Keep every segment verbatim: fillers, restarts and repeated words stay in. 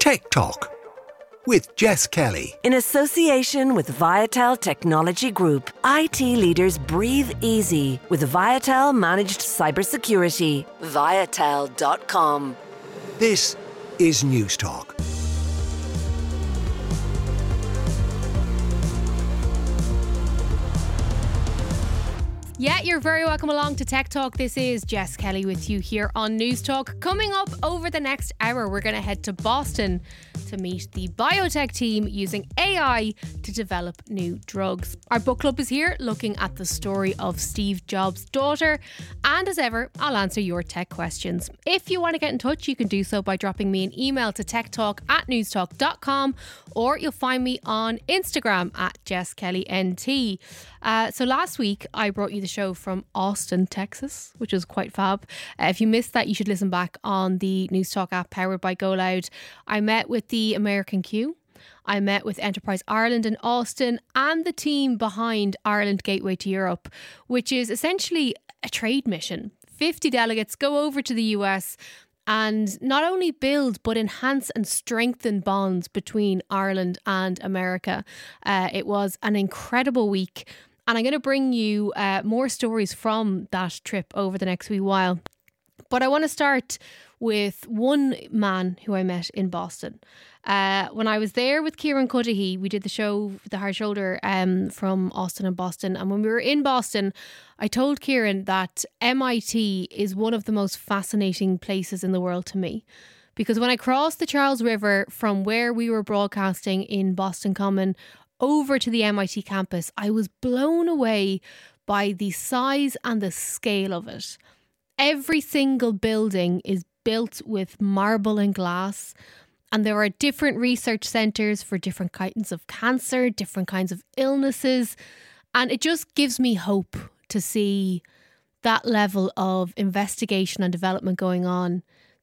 Tech Talk with Jess Kelly. In association with Viatel Technology Group, I T leaders breathe easy with Viatel Managed Cybersecurity. Viatel dot com. This is News Talk. Yeah, you're very welcome along to Tech Talk. This is Jess Kelly with you here on News Talk. Coming up over the next hour, we're going to head to Boston to meet the biotech team using A I to develop new drugs. Our book club is here looking at the story of Steve Jobs' daughter. And as ever, I'll answer your tech questions. If you want to get in touch, you can do so by dropping me an email to techtalk at newstalk dot com, or you'll find me on Instagram at Jess Kelly N T. Uh, so last week, I brought you the show from Austin, Texas, which was quite fab. Uh, if you missed that, you should listen back on the News Talk app powered by GoLoud. I met with the American Q. I met with Enterprise Ireland in Austin and the team behind Ireland Gateway to Europe, which is essentially a trade mission. fifty delegates go over to the U S and not only build but enhance and strengthen bonds between Ireland and America. Uh, it was an incredible week. And I'm going to bring you uh, more stories from that trip over the next wee while. But I want to start with one man who I met in Boston. Uh, when I was there with Kieran Cuddihy, we did the show, The Hard Shoulder, um, from Austin and Boston. And when we were in Boston, I told Kieran that M I T is one of the most fascinating places in the world to me. Because when I crossed the Charles River from where we were broadcasting in Boston Common over to the M I T campus, I was blown away by the size and the scale of it. Every single building is built with marble and glass, and there are different research centres for different kinds of cancer, different kinds of illnesses, and it just gives me hope to see that level of investigation and development going on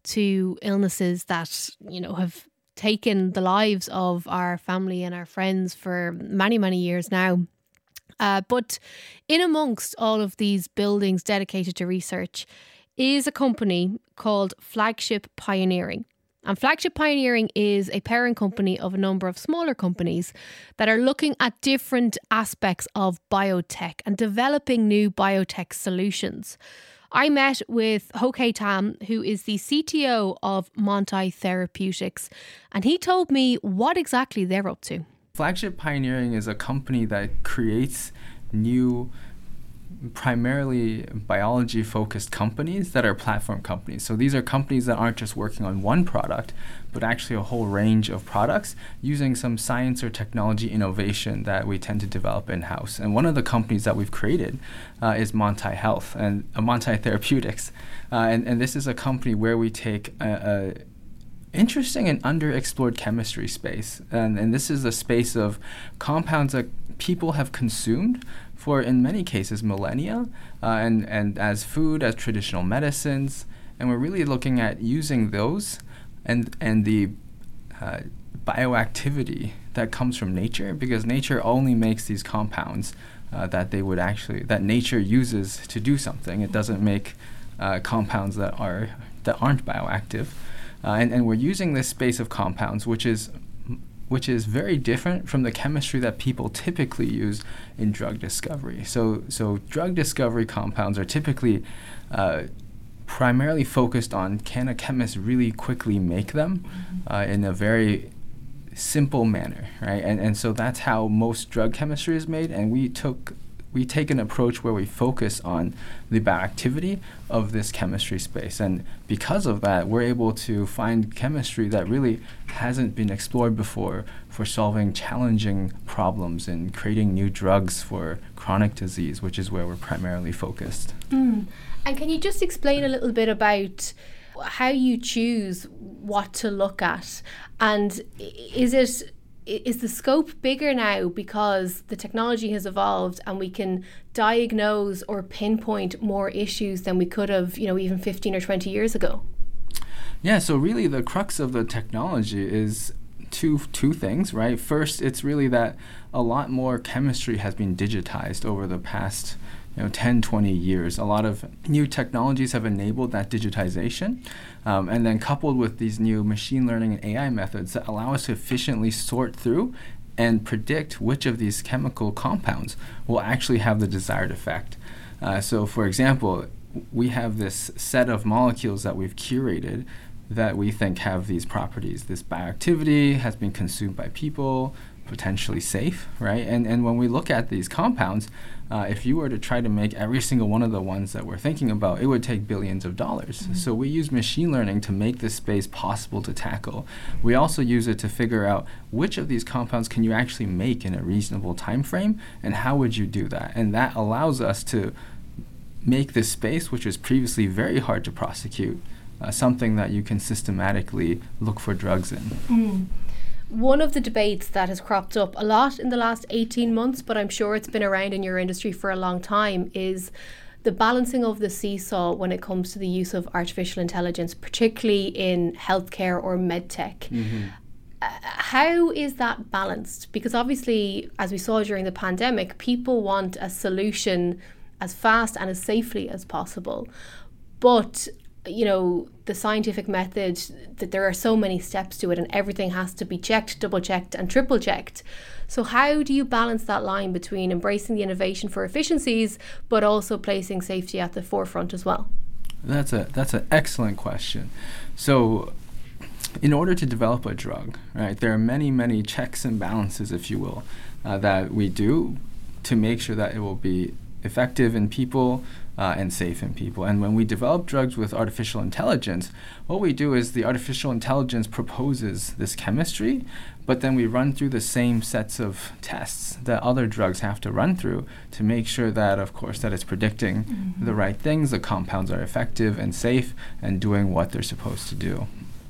to illnesses that, you know, have taken the lives of our family and our friends for many, many years now. Uh, but in amongst all of these buildings dedicated to research is a company called Flagship Pioneering. And Flagship Pioneering is a parent company of a number of smaller companies that are looking at different aspects of biotech and developing new biotech solutions. I met with Ho Kei Tam, who is the C T O of Montai Therapeutics, and he told me what exactly they're up to. Flagship Pioneering is a company that creates new, primarily biology-focused companies that are platform companies. So these are companies that aren't just working on one product, but actually a whole range of products using some science or technology innovation that we tend to develop in-house. And one of the companies that we've created uh, is Montai Health and uh, Montai Therapeutics. Uh, and, and this is a company where we take a, a interesting and underexplored chemistry space. And, and this is a space of compounds that people have consumed for, in many cases, millennia, uh, and, and as food, as traditional medicines. And we're really looking at using those and, and the uh, bioactivity that comes from nature, because nature only makes these compounds uh, that they would actually, that nature uses to do something. It doesn't make uh, compounds that are that aren't bioactive. Uh, and, and we're using this space of compounds, which is which is very different from the chemistry that people typically use in drug discovery. So, so drug discovery compounds are typically uh, primarily focused on, can a chemist really quickly make them uh, in a very simple manner, right? And and so that's how most drug chemistry is made. And we took we take an approach where we focus on the bioactivity of this chemistry space. And because of that, we're able to find chemistry that really hasn't been explored before for solving challenging problems and creating new drugs for chronic disease, which is where we're primarily focused. Mm. And can you just explain a little bit about how you choose what to look at? And is it is the scope bigger now because the technology has evolved and we can diagnose or pinpoint more issues than we could have, you know, even fifteen or twenty years ago? Yeah, so really the crux of the technology is two two things, right? First, it's really that a lot more chemistry has been digitized over the past you know, ten, twenty years. A lot of new technologies have enabled that digitization. Um, and then coupled with these new machine learning and A I methods that allow us to efficiently sort through and predict which of these chemical compounds will actually have the desired effect. Uh, so, for example, we have this set of molecules that we've curated that we think have these properties. This bioactivity has been consumed by people, potentially safe, right? And and when we look at these compounds, uh, if you were to try to make every single one of the ones that we're thinking about, it would take billions of dollars. Mm-hmm. So we use machine learning to make this space possible to tackle. We also use it to figure out which of these compounds can you actually make in a reasonable time frame, and how would you do that? And that allows us to make this space, which was previously very hard to prosecute, uh, something that you can systematically look for drugs in. Mm. One of the debates that has cropped up a lot in the last eighteen months, but I'm sure it's been around in your industry for a long time, is the balancing of the seesaw when it comes to the use of artificial intelligence, particularly in healthcare or medtech. Mm-hmm. Uh, how is that balanced? Because obviously, as we saw during the pandemic, people want a solution as fast and as safely as possible. But you know, the scientific method, that there are so many steps to it and everything has to be checked, double checked and triple checked. So how do you balance that line between embracing the innovation for efficiencies but also placing safety at the forefront as well? That's a that's an excellent question. So in order to develop a drug, right, there are many, many checks and balances, if you will, uh, that we do to make sure that it will be effective in people uh, and safe in people. And when we develop drugs with artificial intelligence, what we do is the artificial intelligence proposes this chemistry, but then we run through the same sets of tests that other drugs have to run through to make sure that, of course, that it's predicting mm-hmm. the right things, the compounds are effective and safe and doing what they're supposed to do.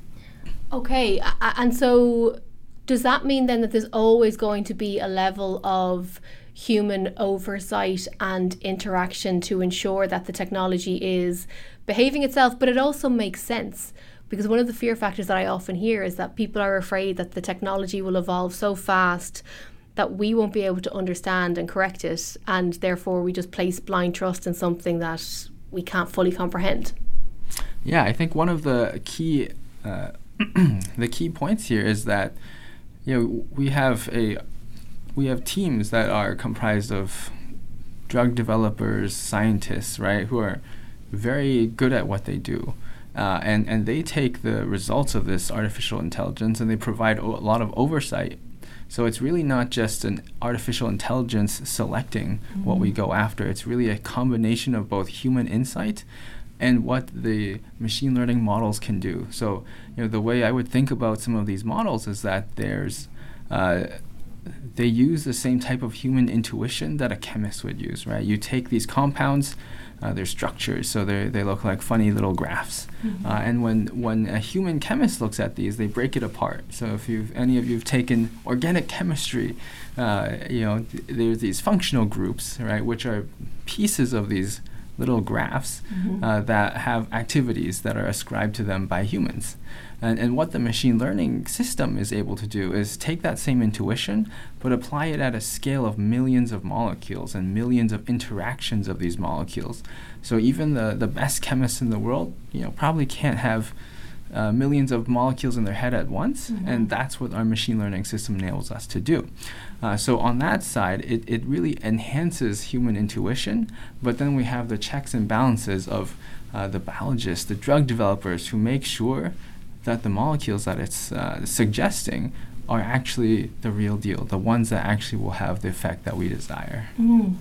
Okay, uh, and so does that mean then that there's always going to be a level of human oversight and interaction to ensure that the technology is behaving itself, but it also makes sense? Because one of the fear factors that I often hear is that people are afraid that the technology will evolve so fast that we won't be able to understand and correct it, and therefore we just place blind trust in something that we can't fully comprehend. Yeah, I think one of the key uh, the key points here is that, you know, we have a we have teams that are comprised of drug developers, scientists, right, who are very good at what they do. Uh, and, and they take the results of this artificial intelligence and they provide o- a lot of oversight. So it's really not just an artificial intelligence selecting mm-hmm. what we go after. It's really a combination of both human insight and what the machine learning models can do. So, you know, the way I would think about some of these models is that there's uh, they use the same type of human intuition that a chemist would use, right? You take these compounds, uh, their structures, so they they look like funny little graphs. Mm-hmm. Uh, and when when a human chemist looks at these, they break it apart. So if you've any of you've taken organic chemistry, uh, you know, th- there's these functional groups, right, which are pieces of these little graphs mm-hmm. uh, that have activities that are ascribed to them by humans. And, and what the machine learning system is able to do is take that same intuition, but apply it at a scale of millions of molecules and millions of interactions of these molecules. So even the, the best chemists in the world, you know, probably can't have uh, millions of molecules in their head at once, mm-hmm. and that's what our machine learning system enables us to do. Uh, so on that side, it, it really enhances human intuition, but then we have the checks and balances of uh, the biologists, the drug developers who make sure that the molecules that it's uh, suggesting are actually the real deal, the ones that actually will have the effect that we desire. Mm.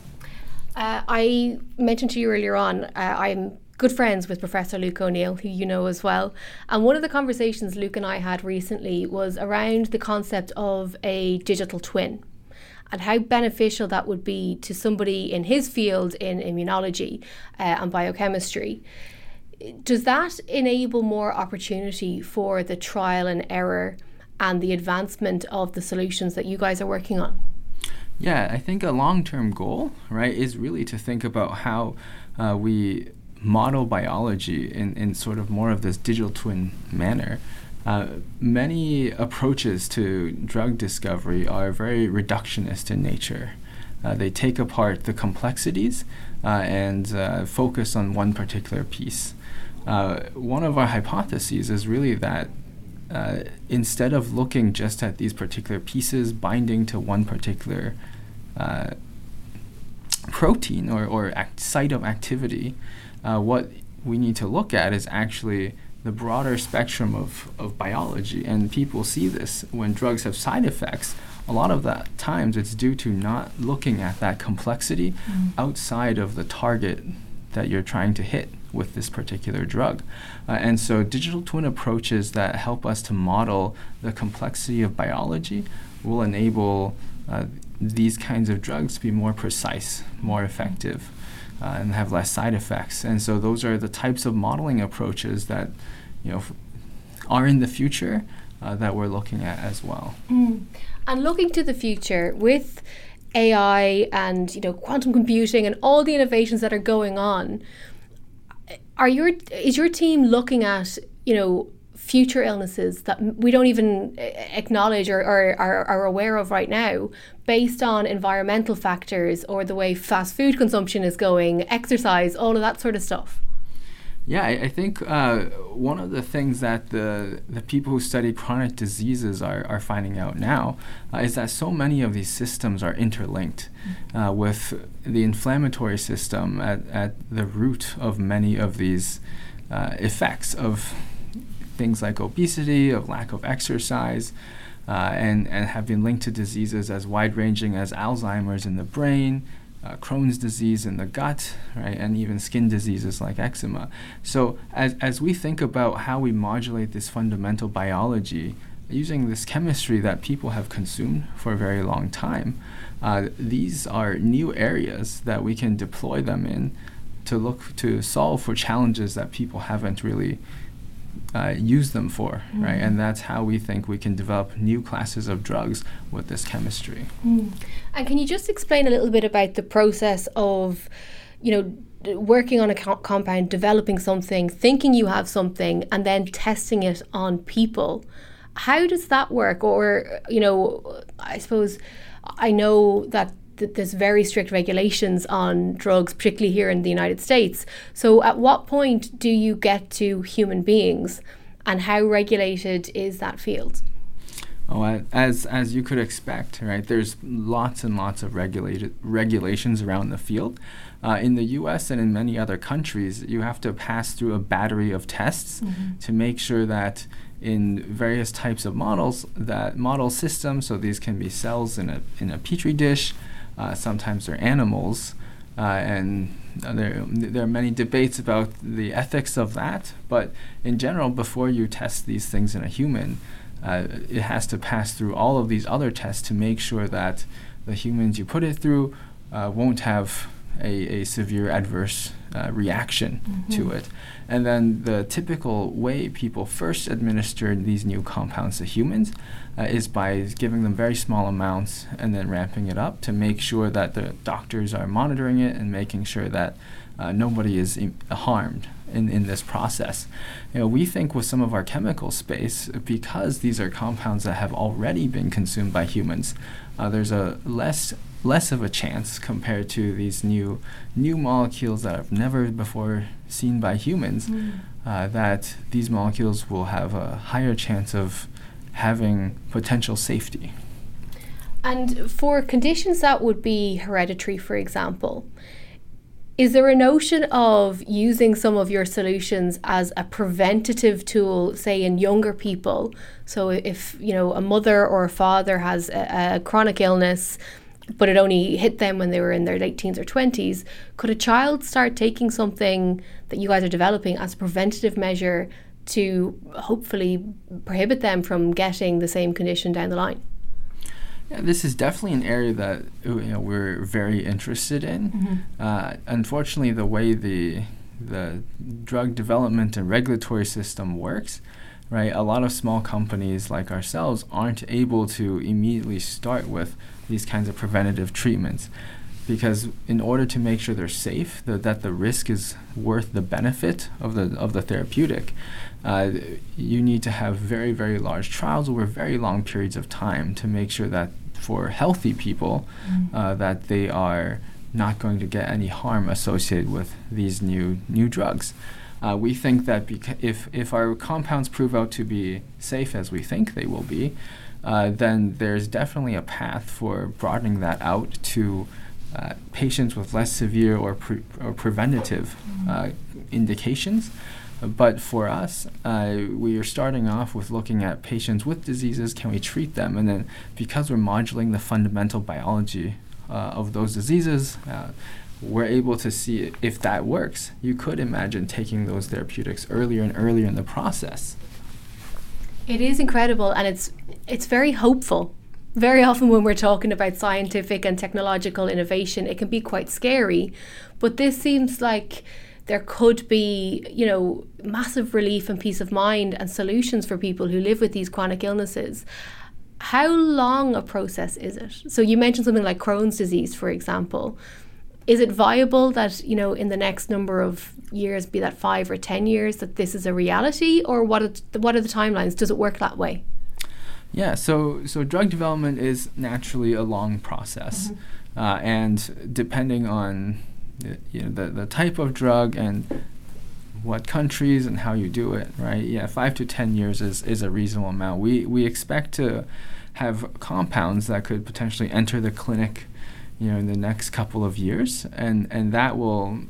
Uh, I mentioned to you earlier on, uh, I'm good friends with Professor Luke O'Neill, who you know as well. And one of the conversations Luke and I had recently was around the concept of a digital twin and how beneficial that would be to somebody in his field in immunology uh, and biochemistry. Does that enable more opportunity for the trial and error and the advancement of the solutions that you guys are working on? Yeah, I think a long-term goal, right, is really to think about how uh, we model biology in, in sort of more of this digital twin manner. Uh, many approaches to drug discovery are very reductionist in nature. Uh, they take apart the complexities uh, and uh, focus on one particular piece. Uh, one of our hypotheses is really that uh, instead of looking just at these particular pieces binding to one particular uh, protein or, or act site of activity, uh, what we need to look at is actually the broader spectrum of, of biology. And people see this when drugs have side effects. A lot of the times it's due to not looking at that complexity mm. outside of the target that you're trying to hit with this particular drug. Uh, and so digital twin approaches that help us to model the complexity of biology will enable uh, these kinds of drugs to be more precise, more effective, uh, and have less side effects. And so those are the types of modeling approaches that, you know, f- are in the future uh, that we're looking at as well. Mm. And looking to the future with A I and, you know, quantum computing and all the innovations that are going on, are your is your team looking at, you know, future illnesses that we don't even acknowledge or, or are, are aware of right now, based on environmental factors or the way fast food consumption is going, exercise, all of that sort of stuff? Yeah, I, I think uh, one of the things that the the people who study chronic diseases are, are finding out now uh, is that so many of these systems are interlinked uh, with the inflammatory system at, at the root of many of these uh, effects of things like obesity, of lack of exercise, uh, and, and have been linked to diseases as wide-ranging as Alzheimer's in the brain, Uh, Crohn's disease in the gut, right, and even skin diseases like eczema. So as, as we think about how we modulate this fundamental biology using this chemistry that people have consumed for a very long time, uh, these are new areas that we can deploy them in to look to solve for challenges that people haven't really Uh, use them for, mm. right? And that's how we think we can develop new classes of drugs with this chemistry. Mm. And can you just explain a little bit about the process of, you know, d- working on a co- compound, developing something, thinking you have something, and then testing it on people? How does that work? Or, you know, I suppose I know that th- there's very strict regulations on drugs, particularly here in the United States. So at what point do you get to human beings, and how regulated is that field? Oh, as as you could expect, right? There's lots and lots of regulated regulations around the field. Uh, in the U S and in many other countries, you have to pass through a battery of tests mm-hmm. to make sure that in various types of models, that model systems, so these can be cells in a in a petri dish, uh, sometimes they're animals, uh, and there there are many debates about the ethics of that. But in general, before you test these things in a human, Uh, it has to pass through all of these other tests to make sure that the humans you put it through uh, won't have a, a severe adverse uh, reaction mm-hmm. to it. And then the typical way people first administer these new compounds to humans uh, is by giving them very small amounts and then ramping it up to make sure that the doctors are monitoring it and making sure that uh, nobody is im- harmed in, in this process. You know, we think with some of our chemical space, because these are compounds that have already been consumed by humans, uh, there's a less less of a chance compared to these new new molecules that have never before seen by humans, mm. uh, that these molecules will have a higher chance of having potential safety. And for conditions that would be hereditary, for example, is there a notion of using some of your solutions as a preventative tool, say in younger people? So if, you know, a mother or a father has a, a chronic illness, but it only hit them when they were in their late teens or twenties, could a child start taking something that you guys are developing as a preventative measure to hopefully prohibit them from getting the same condition down the line? Yeah, this is definitely an area that you know, we're very interested in. Mm-hmm. Uh, unfortunately, the way the the drug development and regulatory system works, right? A lot of small companies like ourselves aren't able to immediately start with these kinds of preventative treatments, because in order to make sure they're safe, the, that the risk is worth the benefit of the of the therapeutic, uh, you need to have very, very large trials over very long periods of time to make sure that for healthy people, mm. uh, that they are not going to get any harm associated with these new new drugs. Uh, we think that beca- if if our compounds prove out to be safe as we think they will be, uh, then there's definitely a path for broadening that out to uh, patients with less severe or pre- or preventative uh, indications. But for us, uh, we are starting off with looking at patients with diseases. Can we treat them? And then because we're modulating the fundamental biology uh, of those diseases, uh, we're able to see if that works. You could imagine taking those therapeutics earlier and earlier in the process. It is incredible, and it's it's very hopeful. Very often when we're talking about scientific and technological innovation, it can be quite scary. But this seems like there could be, you know, massive relief and peace of mind and solutions for people who live with these chronic illnesses. How long a process is it? So you mentioned something like Crohn's disease, for example. Is it viable that, you know, in the next number of years, be that five or ten years, that this is a reality? Or what are, th- what are the timelines? Does it work that way? Yeah, so so drug development is naturally a long process. Mm-hmm. Uh, and depending on you know, the, the type of drug and what countries and how you do it, right? Yeah, five to ten years is, is a reasonable amount. We we expect to have compounds that could potentially enter the clinic, you know, in the next couple of years, and, and that will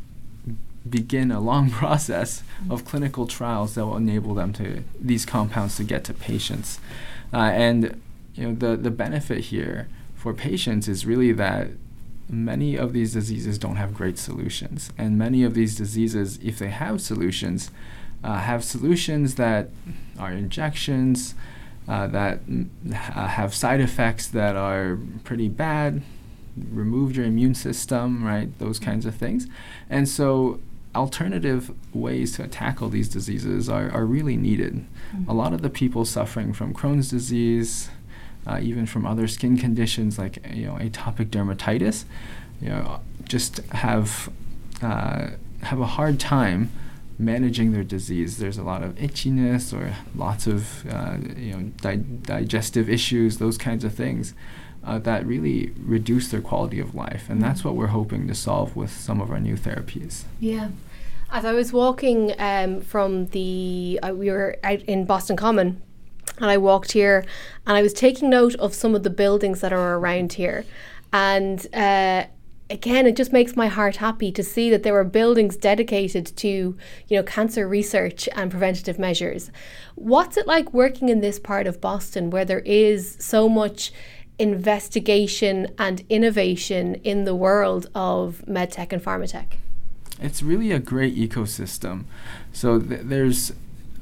begin a long process of clinical trials that will enable them to these compounds to get to patients. Uh, and you know, the the benefit here for patients is really that many of these diseases don't have great solutions. And many of these diseases, if they have solutions, uh, have solutions that are injections, uh, that m- uh, have side effects that are pretty bad, removed your immune system, right? Those kinds of things. And so alternative ways to tackle these diseases are, are really needed. Mm-hmm. A lot of the people suffering from Crohn's disease, Uh, even from other skin conditions like you know atopic dermatitis, you know, just have uh, have a hard time managing their disease. There's a lot of itchiness or lots of uh, you know di- digestive issues, those kinds of things uh, that really reduce their quality of life, and that's what we're hoping to solve with some of our new therapies. Yeah. As I was walking um, from the, uh, we were out in Boston Common. And I walked here and I was taking note of some of the buildings that are around here. And uh, again, it just makes my heart happy to see that there were buildings dedicated to, you know, cancer research and preventative measures. What's it like working in this part of Boston where there is so much investigation and innovation in the world of medtech and pharmatech? It's really a great ecosystem. So th- there's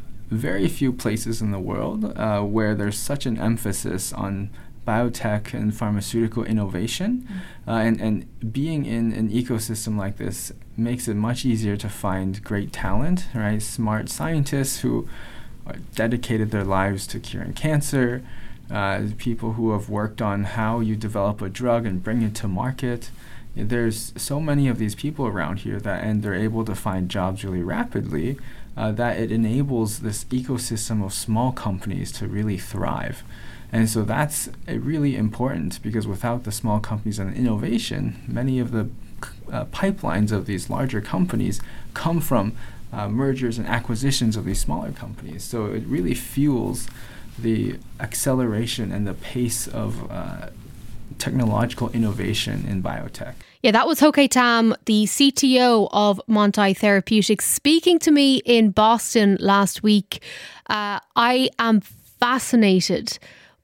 very few places in the world uh, where there's such an emphasis on biotech and pharmaceutical innovation. Mm-hmm. Uh, and, and being in an ecosystem like this makes it much easier to find great talent, right? Smart scientists who are dedicated their lives to curing cancer, uh, people who have worked on how you develop a drug and bring it to market. There's so many of these people around here that, and they're able to find jobs really rapidly, Uh, that it enables this ecosystem of small companies to really thrive. And so that's uh, really important, because without the small companies and innovation, many of the uh, pipelines of these larger companies come from uh, mergers and acquisitions of these smaller companies. So it really fuels the acceleration and the pace of uh, technological innovation in biotech. Yeah, that was Ho-Kay Tam, the C T O of Montai Therapeutics, speaking to me in Boston last week. Uh, I am fascinated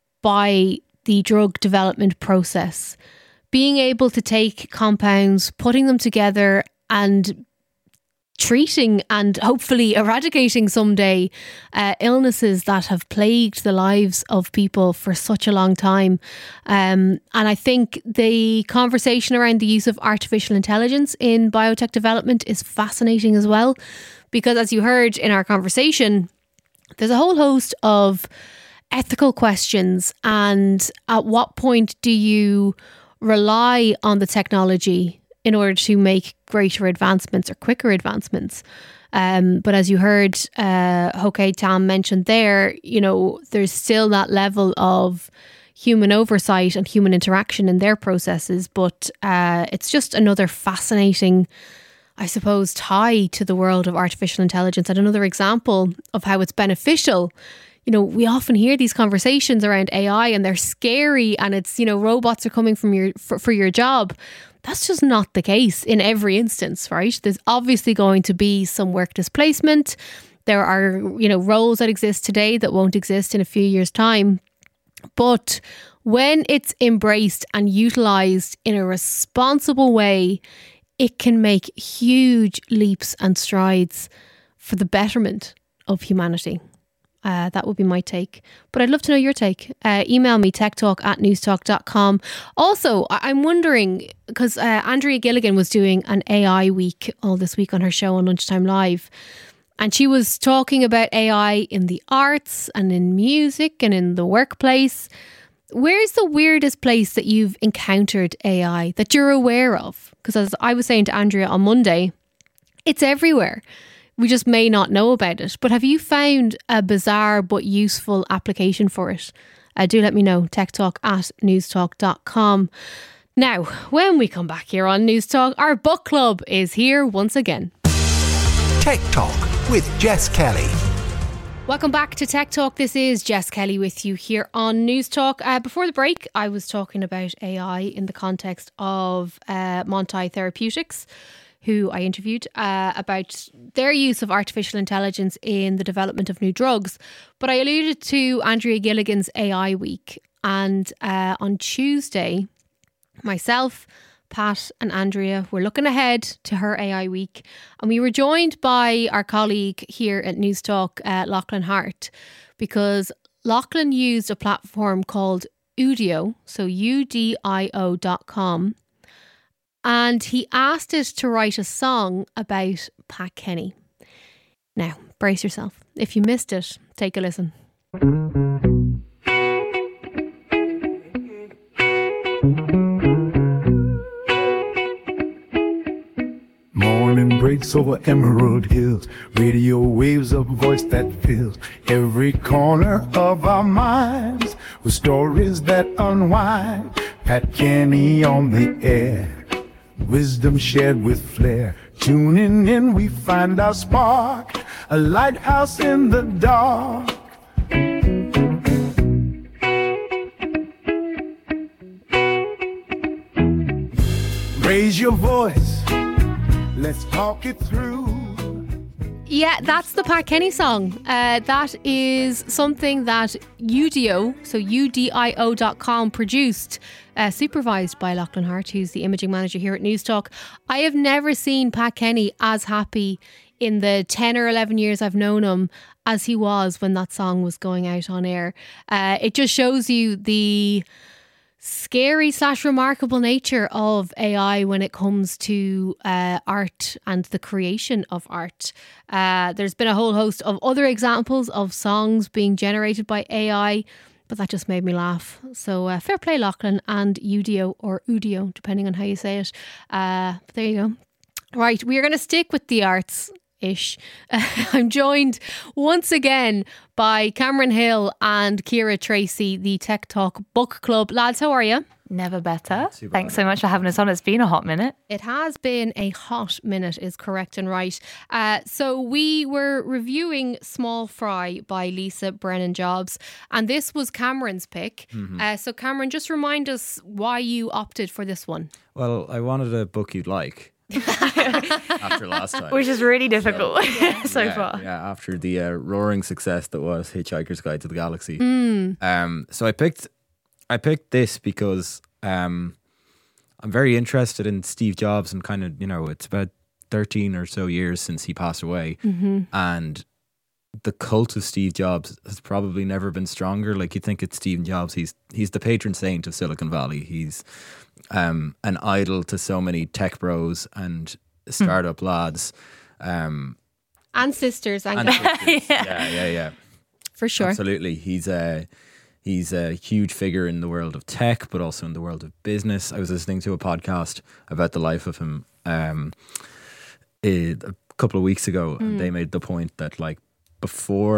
by the drug development process. Being able to take compounds, putting them together and treating and hopefully eradicating someday uh, illnesses that have plagued the lives of people for such a long time. Um, and I think the conversation around the use of artificial intelligence in biotech development is fascinating as well, because as you heard in our conversation, there's a whole host of ethical questions. And at what point do you rely on the technology in order to make greater advancements or quicker advancements? Um, but as you heard uh, Ho-Kay Tam mentioned there, you know, there's still that level of, human oversight and human interaction in their processes. But uh, it's just another fascinating, I suppose, tie to the world of artificial intelligence, and another example of how it's beneficial. You know, we often hear these conversations around A I and they're scary, and it's, you know, robots are coming from your for, for your job. That's just not the case in every instance, right? There's obviously going to be some work displacement. There are, you know, roles that exist today that won't exist in a few years' time. But when it's embraced and utilised in a responsible way, it can make huge leaps and strides for the betterment of humanity. Uh, that would be my take. But I'd love to know your take. Uh, email me, techtalk at newstalk dot com. Also, I- I'm wondering, because uh, Andrea Gilligan was doing an A I week all this week on her show on Lunchtime Live. And she was talking about A I in the arts and in music and in the workplace. Where's the weirdest place that you've encountered A I that you're aware of? Because as I was saying to Andrea on Monday, it's everywhere. We just may not know about it. But have you found a bizarre but useful application for it? Uh, do let me know. techtalk at newstalk dot com. Now, when we come back here on News Talk, our book club is here once again. Tech Talk with Jess Kelly. Welcome back to Tech Talk. This is Jess Kelly with you here on News Talk. Uh, before the break, I was talking about A I in the context of uh, Montai Therapeutics, who I interviewed uh, about their use of artificial intelligence in the development of new drugs. But I alluded to Andrea Gilligan's A I week. And uh, on Tuesday, myself, Pat and Andrea were looking ahead to her A I week. And we were joined by our colleague here at News Talk, uh, Lachlan Hart, because Lachlan used a platform called Udio, so U D I O dot com. And he asked it to write a song about Pat Kenny. Now, brace yourself. If you missed it, take a listen. Morning breaks over Emerald Hills, radio waves of voice that fills every corner of our minds with stories that unwind. Pat Kenny on the air, wisdom shared with flair. Tuning in, we find our spark, a lighthouse in the dark. Raise your voice, let's talk it through. Yeah, that's the Pat Kenny song. Uh, that is something that Udio, so U D I O dot com, produced, uh, supervised by Lachlan Hart, who's the imaging manager here at News Talk. I have never seen Pat Kenny as happy in the ten or eleven years I've known him as he was when that song was going out on air. Uh, it just shows you the scary slash remarkable nature of A I when it comes to uh, art and the creation of art. Uh, there's been a whole host of other examples of songs being generated by A I, but that just made me laugh. So uh, fair play, Lachlan and Udio, or Udio, depending on how you say it. Uh, but there you go. Right, we are going to stick with the arts. Ish. Uh, I'm joined once again by Cameron Hill and Ciara Tracy, the Tech Talk Book Club. Lads, how are you? Never better. Thanks so much for having us on. It's been a hot minute. It has been a hot minute, is correct and right. Uh, so we were reviewing Small Fry by Lisa Brennan Jobs, and this was Cameron's pick. Mm-hmm. Uh, so Cameron, just remind us why you opted for this one. Well, I wanted a book you'd like. After last time, which is really difficult so, yeah. so yeah, far. Yeah, after the uh, roaring success that was Hitchhiker's Guide to the Galaxy. Mm. Um, so I picked, I picked this because um, I'm very interested in Steve Jobs, and kind of, you know, it's about thirteen or so years since he passed away, mm-hmm. and the cult of Steve Jobs has probably never been stronger. Like, you think it's Steve Jobs, he's he's the patron saint of Silicon Valley. He's um, an idol to so many tech bros and startup mm. lads. Um, and sisters. And, and sisters. yeah. yeah, yeah, yeah. For sure. Absolutely. He's a, he's a huge figure in the world of tech, but also in the world of business. I was listening to a podcast about the life of him um, a couple of weeks ago, mm. and they made the point that, like, before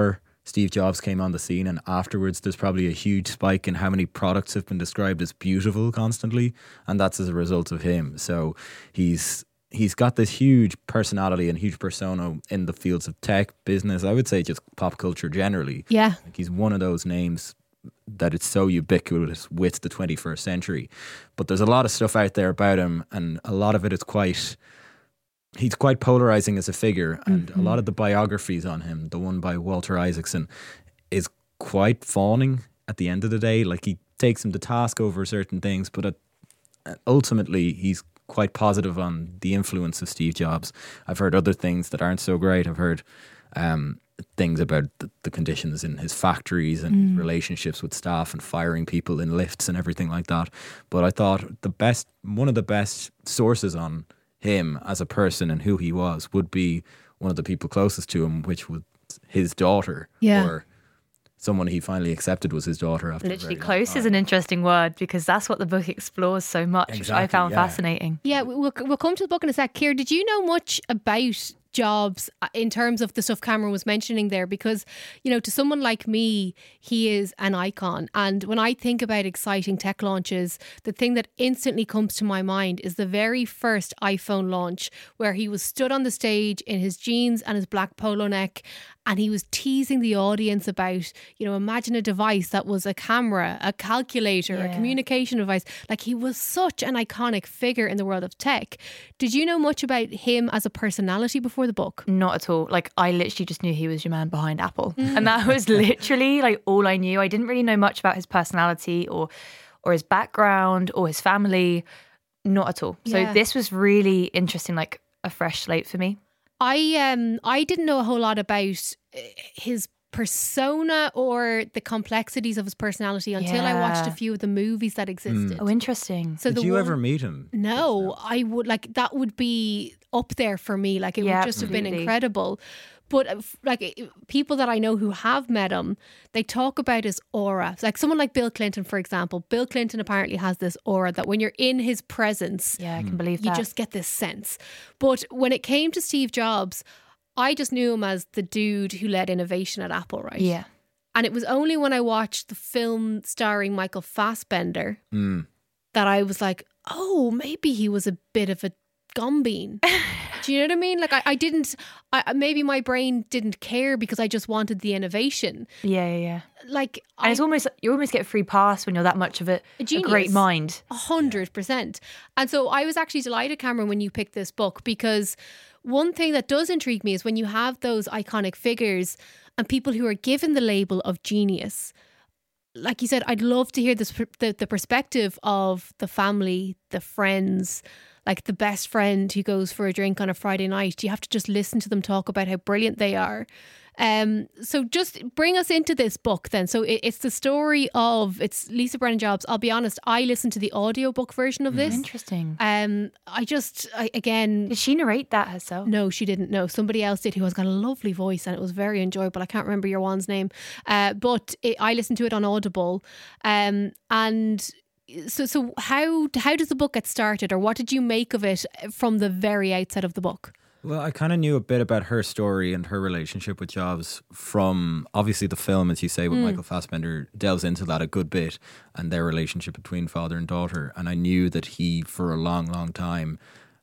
Steve Jobs came on the scene, and afterwards there's probably a huge spike in how many products have been described as beautiful constantly, and that's as a result of him. So he's he's got this huge personality and huge persona in the fields of tech, business, I would say just pop culture generally. Yeah. Like he's one of those names that it's so ubiquitous with the twenty-first century. But there's a lot of stuff out there about him, and a lot of it is quite... He's quite polarizing as a figure, and mm-hmm. a lot of the biographies on him, the one by Walter Isaacson, is quite fawning at the end of the day. Like, he takes him to task over certain things, but at, ultimately he's quite positive on the influence of Steve Jobs. I've heard other things that aren't so great. I've heard um, things about the, the conditions in his factories and mm. relationships with staff and firing people in lifts and everything like that. But I thought the best, one of the best sources on him as a person and who he was would be one of the people closest to him, which was his daughter. Yeah. Or someone he finally accepted was his daughter. After Literally close is an interesting word, because that's what the book explores so much, exactly, which I found yeah. fascinating. Yeah, we'll, we'll come to the book in a sec. Keir, did you know much about Jobs in terms of the stuff Cameron was mentioning there? Because, you know, to someone like me, he is an icon. And when I think about exciting tech launches, the thing that instantly comes to my mind is the very first iPhone launch, where he was stood on the stage in his jeans and his black polo neck, and he was teasing the audience about, you know, imagine a device that was a camera, a calculator, yeah. a communication device. Like, he was such an iconic figure in the world of tech. Did you know much about him as a personality before the book? Not at all. Like, I literally just knew he was your man behind Apple. Mm. And that was literally like all I knew. I didn't really know much about his personality or or his background or his family. Not at all. So Yeah. this was really interesting, like a fresh slate for me. I um I didn't know a whole lot about uh, his persona or the complexities of his personality until I watched a Yeah. few of the movies that existed. Oh, interesting. So Did the you one- ever meet him? No, I would like that would be up there for me. Like, it Yeah, would just have been absolutely. incredible. But uh, f- like uh, people that I know who have met him, they talk about his aura. Like someone like Bill Clinton, for example. Bill Clinton apparently has this aura that when you're in his presence, Yeah, I can believe you that. just get this sense. But when it came to Steve Jobs, I just knew him as the dude who led innovation at Apple, right? Yeah. And it was only when I watched the film starring Michael Fassbender Mm. that I was like, oh, maybe he was a bit of a gumbean. Do you know what I mean? Like, I, I didn't, I, maybe my brain didn't care because I just wanted the innovation. Yeah, yeah, yeah. Like, And I, it's almost, you almost get a free pass when you're that much of a, A a genius. great mind. A hundred percent. And so I was actually delighted, Cameron, when you picked this book, because one thing that does intrigue me is when you have those iconic figures and people who are given the label of genius. Like you said, I'd love to hear this, the, the perspective of the family, the friends, like the best friend who goes for a drink on a Friday night. You have to just listen to them talk about how brilliant they are. Um, so just bring us into this book then. So it, it's the story of, it's Lisa Brennan Jobs. I'll be honest, I listened to the audiobook version of this. Interesting. Um, I just, I, again, Did she narrate that herself? no, she didn't. No, somebody else did who has got a lovely voice and it was very enjoyable. I can't remember your one's name. Uh, but it, I listened to it on Audible. Um, and so, so how, how does the book get started, or what did you make of it from the very outset of the book? Well, I kind of knew a bit about her story and her relationship with Jobs from obviously the film, as you say, with Michael Fassbender delves into that a good bit, and their relationship between father and daughter. And I knew that he, for a long, long time,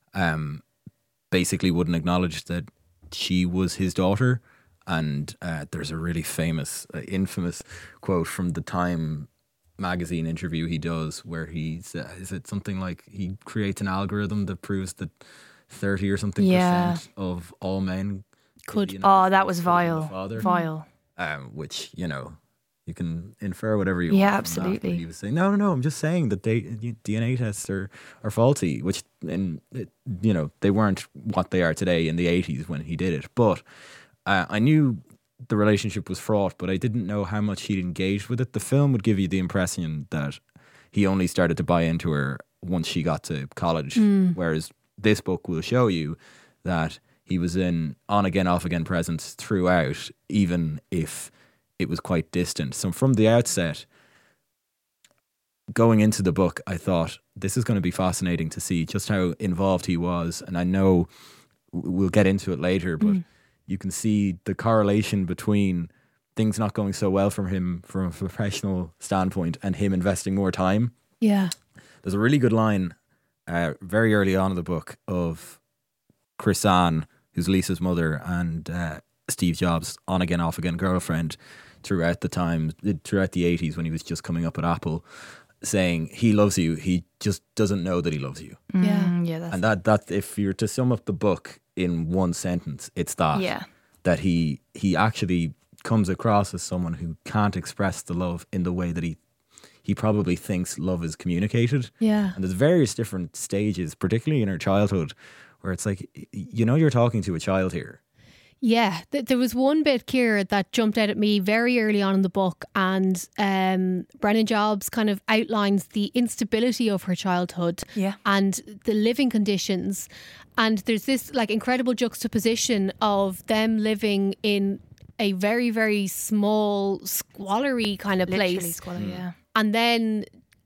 um, basically wouldn't acknowledge that she was his daughter. And uh, there's a really famous, uh, infamous quote from the Time magazine interview he does where he's, uh, is it something like he creates an algorithm that proves that thirty or something Yeah. percent of all men Could- in the United Oh, that States was could have been the vile. father. Vile. Um, which, you know, you can infer whatever you Yeah, want from that, but absolutely. he was saying, no, no, no, I'm just saying that they, D N A tests are, are faulty, which, in, it, you know, they weren't what they are today in the eighties when he did it. But uh, I knew the relationship was fraught, but I didn't know how much he'd engaged with it. The film would give you the impression that he only started to buy into her once she got to college, whereas this book will show you that he was in on again, off again presence throughout, even if it was quite distant. So from the outset, going into the book, I thought this is going to be fascinating to see just how involved he was. And I know we'll get into it later, but you can see the correlation between things not going so well for him from a professional standpoint, and him investing more time. Yeah. There's a really good line uh, very early on in the book of Chrisanne, who's Lisa's mother, and uh, Steve Jobs' on again, off again girlfriend throughout the time, throughout the eighties when he was just coming up at Apple, saying he loves you, he just doesn't know that he loves you. Yeah. Mm, yeah, that's And that, that if you're to sum up the book in one sentence, it's that. Yeah. That he he actually comes across as someone who can't express the love in the way that he he probably thinks love is communicated. Yeah. And there's various different stages, particularly in her childhood, where it's like, you know, you're talking to a child here. Yeah, th- there was one bit, Ciara, that jumped out at me very early on in the book, and um, Brennan Jobs kind of outlines the instability of her childhood Yeah. and the living conditions. And there's this like incredible juxtaposition of them living in a very, very small, squallery kind of Literally place. squalor, yeah. And then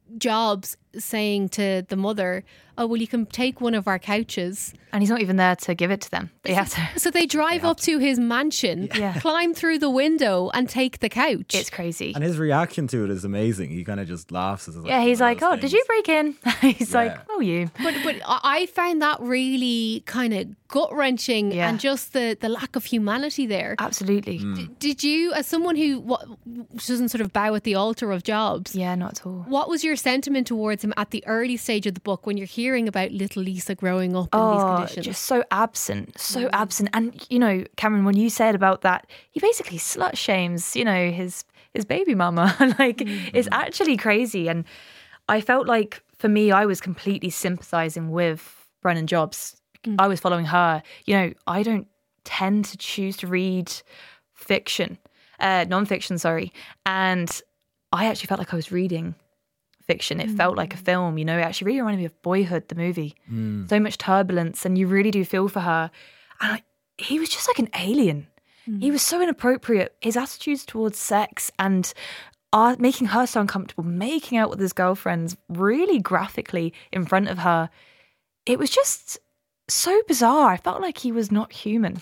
Jobs saying to the mother, oh, well, you can take one of our couches. And he's not even there to give it to them. They have to. So they drive up to his mansion, Yeah. climb through the window and take the couch. It's crazy. And his reaction to it is amazing. He kind of just laughs. As Yeah, he's like, oh, did you break in? He's Yeah. like, oh, you. But but I I found that really kind of gut wrenching, Yeah. and just the, the lack of humanity there. Absolutely. D- Did you, as someone who what, doesn't sort of bow at the altar of Jobs, Yeah, not at all. what was your sentiment towards him at the early stage of the book when you're hearing about little Lisa growing up in these Oh, conditions? just so absent, so absent. And, you know, Cameron, when you said about that, he basically slut shames, you know, his his baby mama. Like, it's actually crazy. And I felt like, for me, I was completely sympathising with Brennan Jobs. I was following her. You know, I don't tend to choose to read fiction, uh, non-fiction, sorry. And I actually felt like I was reading fiction. It felt like a film, you know. It actually really reminded me of Boyhood, the movie. So much turbulence, and you really do feel for her. And I, he was just like an alien. He was so inappropriate. His attitudes towards sex and uh, making her so uncomfortable, making out with his girlfriends really graphically in front of her. It was just so bizarre. I felt like he was not human.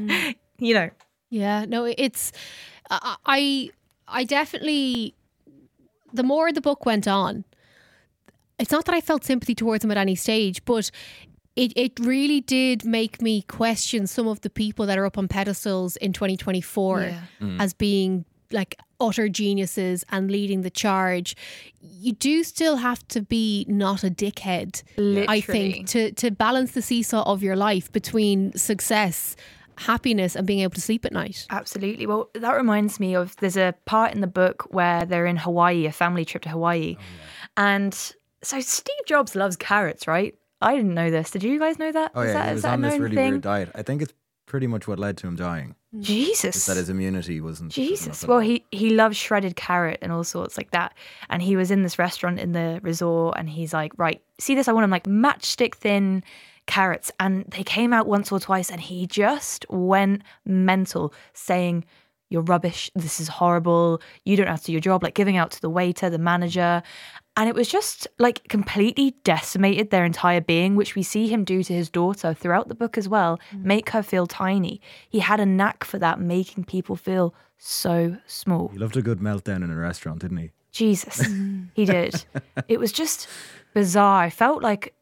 You know. Yeah, no, it's I I I definitely, the more the book went on, it's not that I felt sympathy towards him at any stage, but it, it really did make me question some of the people that are up on pedestals in twenty twenty-four Yeah. as being like utter geniuses and leading the charge. You do still have to be not a dickhead, I Literally. think, to, to balance the seesaw of your life between success, happiness and being able to sleep at night. Absolutely. Well, that reminds me of, there's a part in the book where they're in Hawaii, a family trip to Hawaii. And so Steve Jobs loves carrots, right? I didn't know this. Did you guys know that? Oh Is yeah, that, he is was that a on this known really thing? weird diet. I think it's pretty much what led to him dying. Jesus. Is that his immunity wasn't. Jesus. wasn't Well, up he, he loves shredded carrot and all sorts like that. And he was in this restaurant in the resort and he's like, right, see this? I want them like matchstick thin carrots. And they came out once or twice and he just went mental saying, you're rubbish. This is horrible. You don't have to do your job. Like giving out to the waiter, the manager. And it was just like completely decimated their entire being, which we see him do to his daughter throughout the book as well, make her feel tiny. He had a knack for that, making people feel so small. He loved a good meltdown in a restaurant, didn't he? Jesus, he did. It was just bizarre. I felt like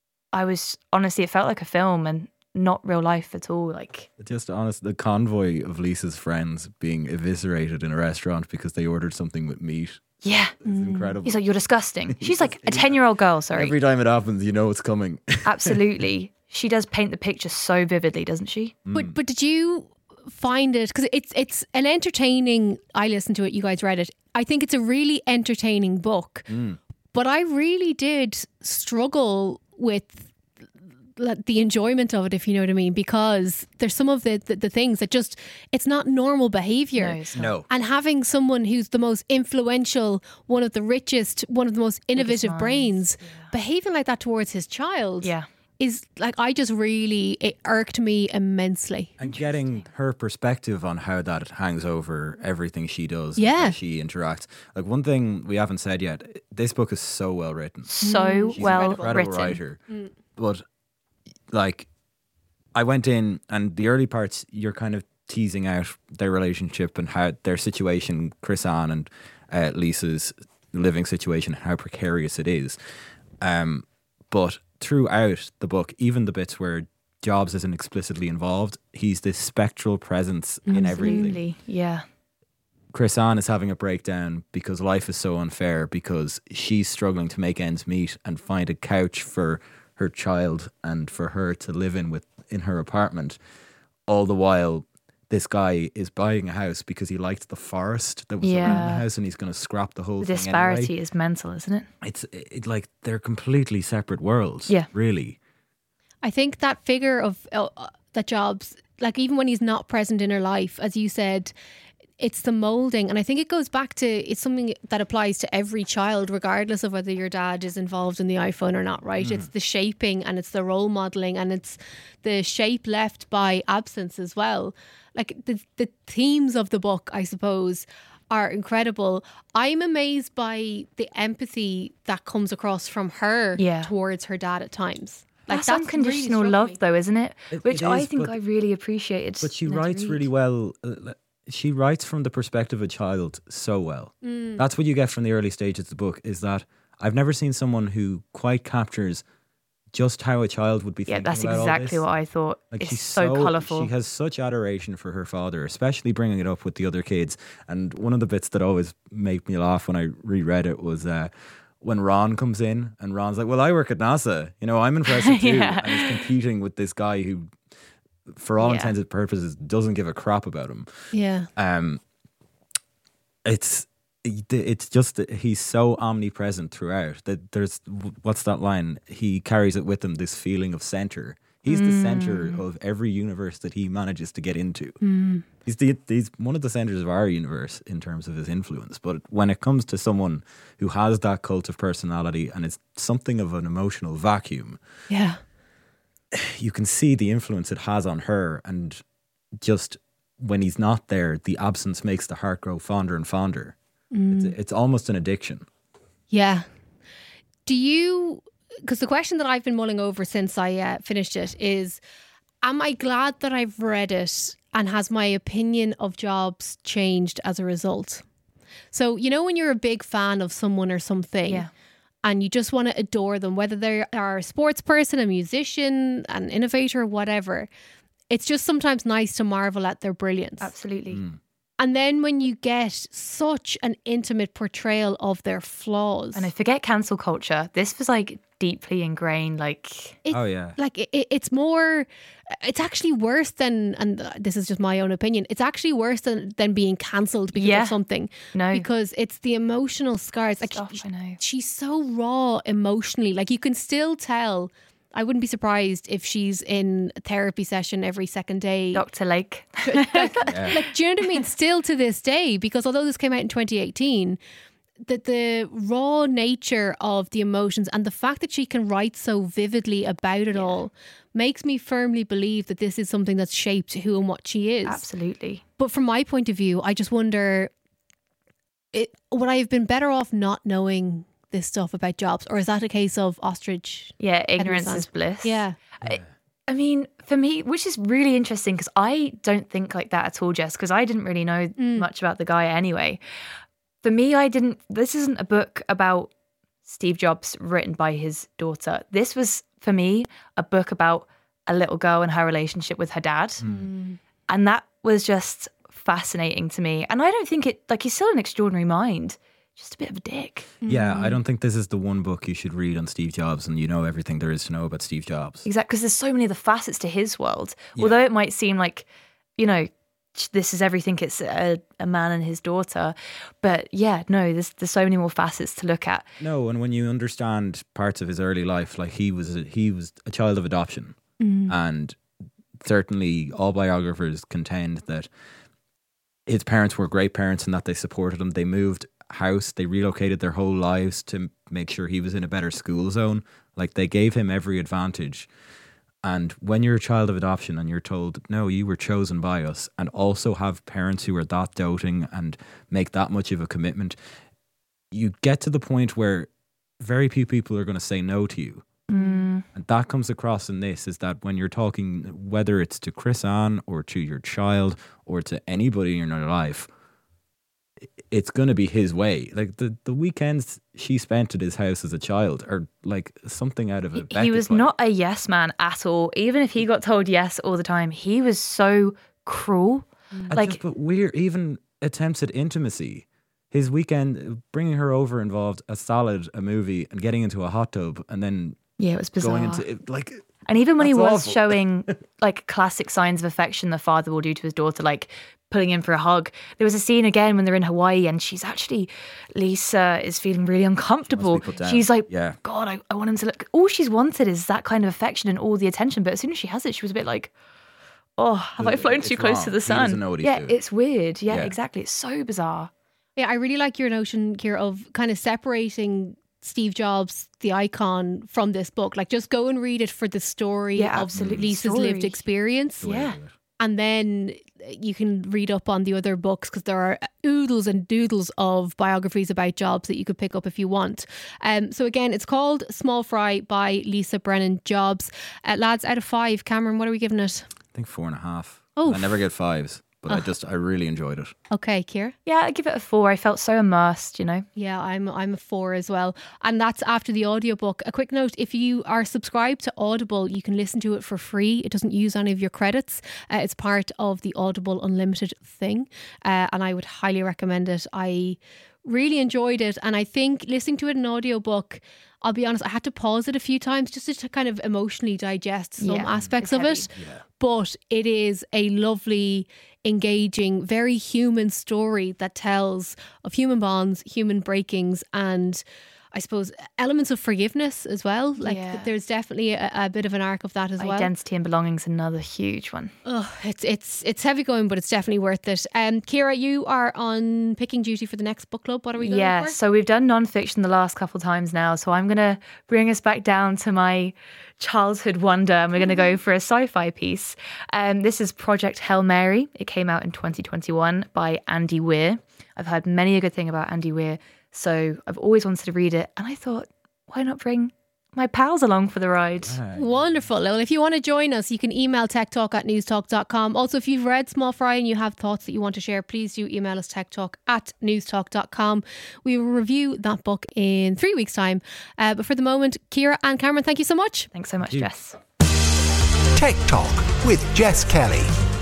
I was, honestly, it felt like a film and not real life at all. Like, Just honest, the convoy of Lisa's friends being eviscerated in a restaurant because they ordered something with meat. yeah. It's incredible. He's like, you're disgusting. She's like a ten-year-old girl, sorry. Every time it happens, you know it's coming. Absolutely. She does paint the picture so vividly, doesn't she? But but did you find it, because it's it's an entertaining, I listened to it, you guys read it, I think it's a really entertaining book, but I really did struggle with like, the enjoyment of it, if you know what I mean, because there's some of the, the, the things that just, it's not normal behaviour. No, it's not. No. And having someone who's the most influential, one of the richest, one of the most innovative minds, brains, behaving like that towards his child Yeah. is like, I just really, it irked me immensely. And getting her perspective on how that hangs over everything she does, Yeah. how she interacts. Like one thing we haven't said yet, this book is so well written. So She's well an incredible written. writer. But like, I went in and the early parts, you're kind of teasing out their relationship and how their situation, Chris Ann and uh, Lisa's living situation, how precarious it is. Um, but throughout the book, even the bits where Jobs isn't explicitly involved, he's this spectral presence in everything. Absolutely, yeah. Chris Ann is having a breakdown because life is so unfair, because she's struggling to make ends meet and find a couch for her child and for her to live in with in her apartment. All the while, this guy is buying a house because he liked the forest that was Yeah. around the house, and he's going to scrap the whole The thing disparity anyway. is mental, isn't it? It's it, like they're completely separate worlds. Yeah. Really. I think that figure of uh, that Jobs, like even when he's not present in her life, as you said, it's the molding. And I think it goes back to, it's something that applies to every child, regardless of whether your dad is involved in the iPhone or not, right? Mm. It's the shaping and it's the role modelling and it's the shape left by absence as well. Like the, the themes of the book, I suppose, are incredible. I'm amazed by the empathy that comes across from her Yeah. towards her dad at times. Like That's, unconditional really love, me. though, isn't it? It- Which it I is, think but- I really appreciated. But she in that writes read. really well. Uh, she writes from the perspective of a child so well. Mm. That's what you get from the early stages of the book, is that I've never seen someone who quite captures just how a child would be Yeah, thinking that's about all exactly this. what I thought. Like It's she's so, colourful. She has such adoration for her father, especially bringing it up with the other kids. And one of the bits that always made me laugh when I reread it was uh, when Ron comes in and Ron's like, well, I work at NASA. You know, I'm impressive too. Yeah. And he's competing with this guy who, for all Yeah. intents and purposes, doesn't give a crap about him. Yeah. Um, it's it's just that he's so omnipresent throughout that there's, what's that line? He carries it with him, this feeling of center. He's the center of every universe that he manages to get into. Mm. He's the he's one of the centers of our universe in terms of his influence. But when it comes to someone who has that cult of personality and is something of an emotional vacuum, Yeah. you can see the influence it has on her. And just when he's not there, the absence makes the heart grow fonder and fonder. It's, it's almost an addiction. Yeah. Do you, because the question that I've been mulling over since I uh, finished it is, am I glad that I've read it and has my opinion of Jobs changed as a result? So, you know, when you're a big fan of someone or something Yeah. and you just want to adore them, whether they are a sports person, a musician, an innovator, whatever, it's just sometimes nice to marvel at their brilliance. Absolutely. And then when you get such an intimate portrayal of their flaws. And I forget cancel culture. This was like deeply ingrained. Like, It- Oh, yeah. Like it, it's more, it's actually worse than, and this is just my own opinion, it's actually worse than, than being cancelled because Yeah. of something. No. Because it's the emotional scars. Like Stuff, sh- I know. she's so raw emotionally. Like you can still tell. I wouldn't be surprised if she's in a therapy session every second day. Doctor Lake. Like, do you know what I mean? Still to this day, because although this came out in twenty eighteen, that the raw nature of the emotions and the fact that she can write so vividly about it all makes me firmly believe that this is something that's shaped who and what she is. Absolutely. But from my point of view, I just wonder, it, would I have been better off not knowing this stuff about Jobs, or is that a case of ostrich? Yeah, ignorance Sand? is bliss. Yeah. I, I mean, for me, which is really interesting because I don't think like that at all, Jess, because I didn't really know much about the guy anyway. For me, I didn't, this isn't a book about Steve Jobs written by his daughter. This was, for me, a book about a little girl and her relationship with her dad. And that was just fascinating to me. And I don't think it, like, he's still an extraordinary mind. Just a bit of a dick. Yeah, I don't think this is the one book you should read on Steve Jobs and you know everything there is to know about Steve Jobs. Exactly, because there's so many of the facets to his world. Although it might seem like, you know, this is everything, it's a, a man and his daughter. But yeah, no, there's, there's so many more facets to look at. No, and when you understand parts of his early life, like he was a, he was a child of adoption. And certainly all biographers contend that his parents were great parents and that they supported him. They moved house, they relocated their whole lives to make sure he was in a better school zone. Like they gave him every advantage. And when you're a child of adoption and you're told, no, you were chosen by us, and also have parents who are that doting and make that much of a commitment, you get to the point where very few people are going to say no to you. And And that comes across in this, is that when you're talking, whether it's to Chris Ann or to your child or to anybody in your life, it's going to be his way. Like the, the weekends she spent at his house as a child are like something out of a He, he was Beckett play. not a yes man at all. Even if he got told yes all the time, he was so cruel. And Like, just, but weird, even attempts at intimacy. His weekend, bringing her over involved a salad, a movie, and getting into a hot tub, and then yeah, it was bizarre. going into it, like. And even when he That's was awful. showing like classic signs of affection the father will do to his daughter, like pulling in for a hug, there was a scene again when they're in Hawaii and she's actually, Lisa is feeling really uncomfortable. Must be put down. She's like, Yeah. God, I, I want him to look. All she's wanted is that kind of affection and all the attention. But as soon as she has it, she was a bit like, oh, have I flown It's too close wrong. to the He sun? doesn't know what he's yeah, doing. it's weird. Yeah, Yeah. exactly. It's so bizarre. Yeah, I really like your notion, Ciara, of kind of separating Steve Jobs, the icon, from this book. Like, just go and read it for the story Yeah, of absolutely. Lisa's Story. lived experience. Yeah. And then you can read up on the other books, because there are oodles and doodles of biographies about Jobs that you could pick up if you want. Um, so again, it's called Small Fry by Lisa Brennan Jobs. Uh, lads, out of five, Cameron, what are we giving it? I think four and a half. Oh. I never get fives, but I just I really enjoyed it. Okay, Ciara? Yeah, I give it a four. I felt so immersed, you know. Yeah, I'm I'm a four as well. And that's after the audiobook. A quick note, if you are subscribed to Audible, you can listen to it for free. It doesn't use any of your credits. Uh, it's part of the Audible Unlimited thing. Uh, and I would highly recommend it. I really enjoyed it. And I think listening to it in audiobook, I'll be honest, I had to pause it a few times just to, to kind of emotionally digest some Yeah, aspects it's of it. heavy. But it is a lovely, engaging, very human story that tells of human bonds, human breakings, and I suppose elements of forgiveness as well. Like Yeah. there's definitely a, a bit of an arc of that as well. Identity and belonging's another huge one. Oh, it's it's it's heavy going, but it's definitely worth it. Um, Ciara, you are on picking duty for the next book club. What are we going Yeah, for? so we've done non-fiction the last couple of times now, so I'm going to bring us back down to my childhood wonder, and we're going to go for a sci-fi piece. Um, this is Project Hail Mary. It came out in twenty twenty-one by Andy Weir. I've heard many a good thing about Andy Weir, so I've always wanted to read it, and I thought, why not bring my pals along for the ride? Wonderful. Well, if you want to join us, you can email techtalk at newstalk dot com. Also, if you've read Small Fry and you have thoughts that you want to share, please do email us techtalk at newstalk dot com. We will review that book in three weeks' time. Uh, but for the moment, Ciara and Cameron, thank you so much. Thanks so much, you. Jess. Tech Talk with Jess Kelly.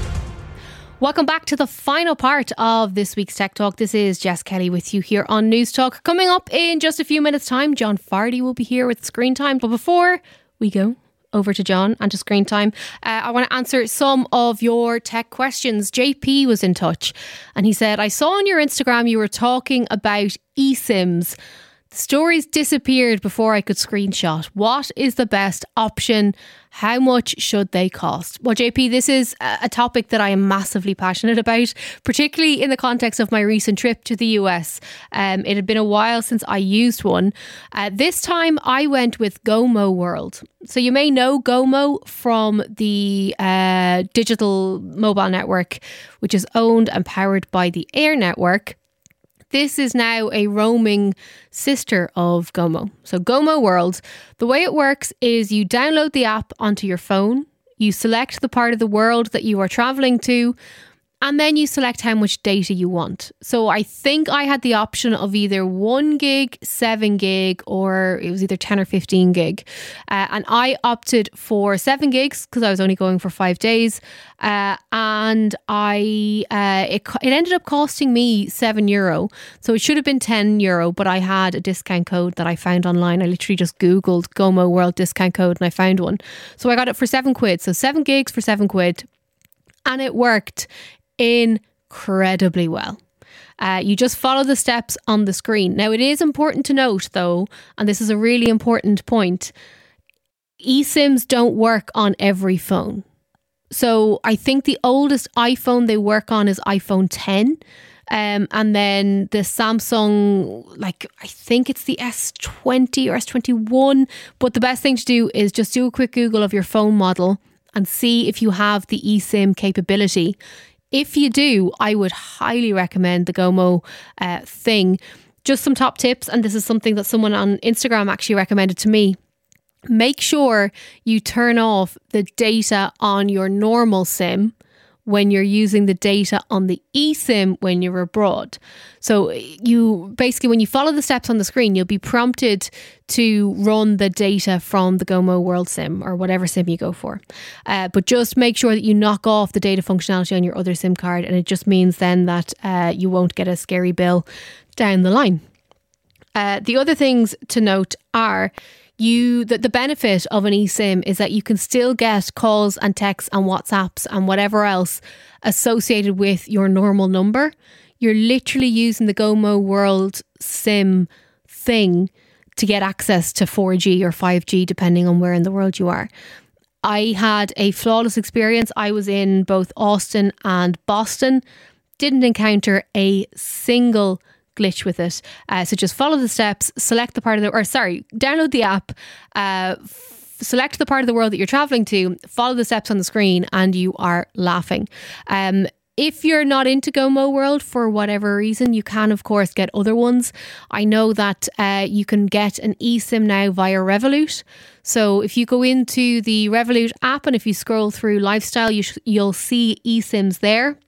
Welcome back to the final part of this week's Tech Talk. This is Jess Kelly with you here on News Talk. Coming up in just a few minutes' time, John Fardy will be here with Screen Time. But before we go over to John and to Screen Time, uh, I want to answer some of your tech questions. J P was in touch and he said, I saw on your Instagram you were talking about eSIMs. The stories disappeared before I could screenshot. What is the best option? How much should they cost? Well, J P, this is a topic that I am massively passionate about, particularly in the context of my recent trip to the U S. Um, it had been a while since I used one. Uh, this time I went with Gomo World. So you may know Gomo from the uh, digital mobile network, which is owned and powered by the Air Network. This is now a roaming sister of Gomo. So Gomo World, the way it works is you download the app onto your phone, you select the part of the world that you are traveling to, and then you select how much data you want. So I think I had the option of either one gig, seven gig, or it was either ten or fifteen gig. Uh, and I opted for seven gigs because I was only going for five days. Uh, and I uh, it, it ended up costing me seven euro. So it should have been ten euro, but I had a discount code that I found online. I literally just Googled Gomo World discount code and I found one. So I got it for seven quid. So seven gigs for seven quid. And it worked incredibly well. Uh, you just follow the steps on the screen. Now, it is important to note, though, and this is a really important point, eSIMs don't work on every phone. So I think the oldest iPhone they work on is iPhone ten. Um, and then the Samsung, like, I think it's the S twenty or S twenty-one. But the best thing to do is just do a quick Google of your phone model and see if you have the eSIM capability. If you do, I would highly recommend the Gomo uh, thing. Just some top tips, and this is something that someone on Instagram actually recommended to me. make sure you turn off the data on your normal SIM when you're using the data on the eSIM when you're abroad. So you basically, when you follow the steps on the screen, you'll be prompted to run the data from the GoMo World SIM or whatever SIM you go for. Uh, but just make sure that you knock off the data functionality on your other SIM card, and it just means then that uh, you won't get a scary bill down the line. Uh, the other things to note are You, the, the benefit of an eSIM is that you can still get calls and texts and WhatsApps and whatever else associated with your normal number. You're literally using the GoMo World SIM thing to get access to four G or five G, depending on where in the world you are. I had a flawless experience. I was in both Austin and Boston. Didn't encounter a single glitch with it. Uh, so just follow the steps, select the part of the, or sorry, download the app, uh, f- select the part of the world that you're traveling to, follow the steps on the screen, and you are laughing. Um, if you're not into GoMo World for whatever reason, you can of course get other ones. I know that uh, you can get an eSIM now via Revolut. So if you go into the Revolut app and if you scroll through lifestyle, you sh- you'll see eSIMs there.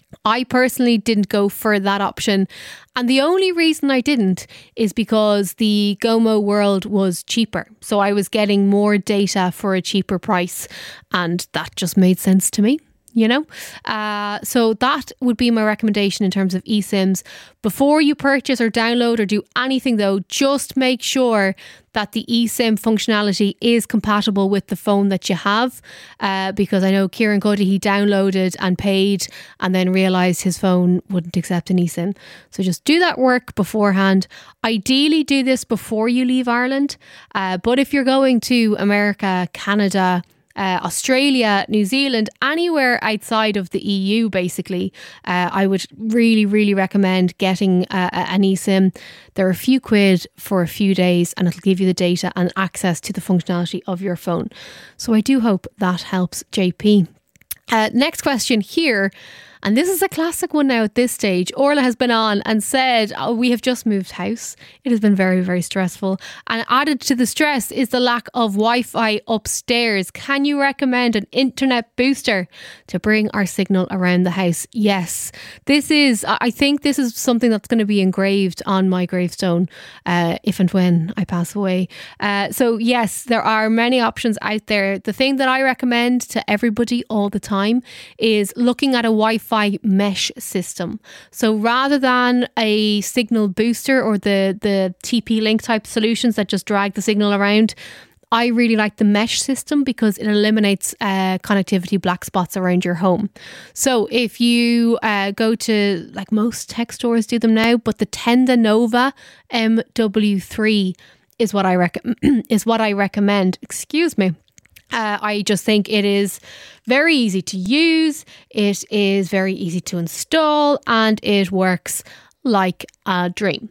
I personally didn't go for that option, and the only reason I didn't is because the GoMo World was cheaper, so I was getting more data for a cheaper price, and that just made sense to me, you know. Uh, so that would be my recommendation in terms of eSIMs. Before you purchase or download or do anything though, just make sure that the eSIM functionality is compatible with the phone that you have, uh, because I know Kieran Cuddy, he downloaded and paid and then realised his phone wouldn't accept an eSIM. So just do that work beforehand. Ideally do this before you leave Ireland, uh, but if you're going to America, Canada, Uh, Australia, New Zealand, anywhere outside of the E U basically, uh, I would really, really recommend getting uh, an eSIM. They're a few quid for a few days and it'll give you the data and access to the functionality of your phone. So I do hope that helps, J P. Uh, next question here. And this is a classic one now at this stage. Orla has been on and said, oh, we have just moved house. It has been very, very stressful. And added to the stress is the lack of Wi-Fi upstairs. Can you recommend an internet booster to bring our signal around the house? Yes. This is, I think this is something that's going to be engraved on my gravestone uh, if and when I pass away. Uh, so yes, there are many options out there. The thing that I recommend to everybody all the time is looking at a Wi-Fi mesh system. So rather than a signal booster or the the T P-Link type solutions that just drag the signal around, I really like the mesh system because it eliminates uh, connectivity black spots around your home. So if you uh, go to, like most tech stores do them now, but the Tenda Nova M W three is what I rec- is what I recommend. Excuse me. Uh, I just think it is very easy to use, it is very easy to install, and it works like a dream.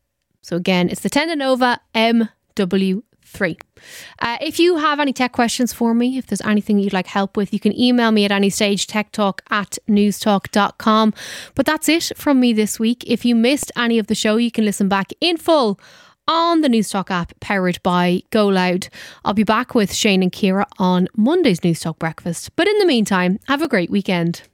So again, it's the Tenda Nova M W three. Uh, if you have any tech questions for me, if there's anything you'd like help with, you can email me at any stage, techtalk at newstalk dot com. But that's it from me this week. If you missed any of the show, you can listen back in full on the Newstalk app powered by Go Loud. I'll be back with Shane and Kira on Monday's Newstalk Breakfast. But in the meantime, have a great weekend.